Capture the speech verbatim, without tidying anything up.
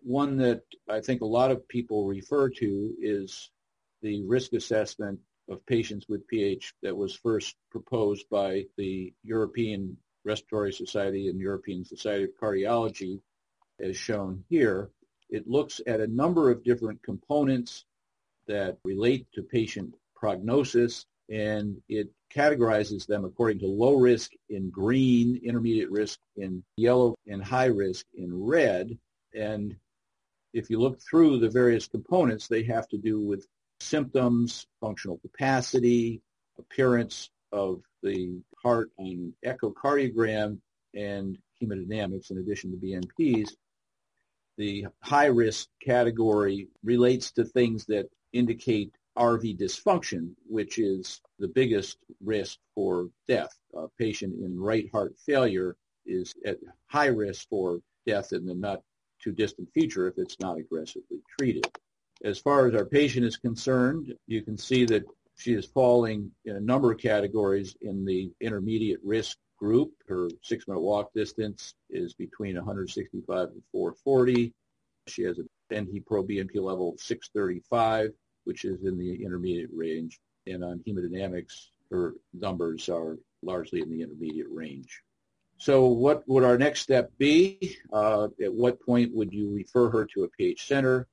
one that I think a lot of people refer to is the risk assessment of patients with P H that was first proposed by the European Respiratory Society and European Society of Cardiology, as shown here. It looks at a number of different components that relate to patient prognosis, and it categorizes them according to low risk in green, intermediate risk in yellow, and high risk in red. And if you look through the various components, they have to do with symptoms, functional capacity, appearance of the heart on echocardiogram, and hemodynamics in addition to B N Ps. The high-risk category relates to things that indicate R V dysfunction, which is the biggest risk for death. A patient in right heart failure is at high risk for death in the not too distant future if it's not aggressively treated. As far as our patient is concerned, you can see that she is falling in a number of categories in the intermediate risk group. Her six-minute walk distance is between one hundred sixty-five and four forty. She has a N T pro B N P level of six thirty-five, which is in the intermediate range. And on hemodynamics, her numbers are largely in the intermediate range. So what would our next step be? Uh, at what point would you refer her to a P H center?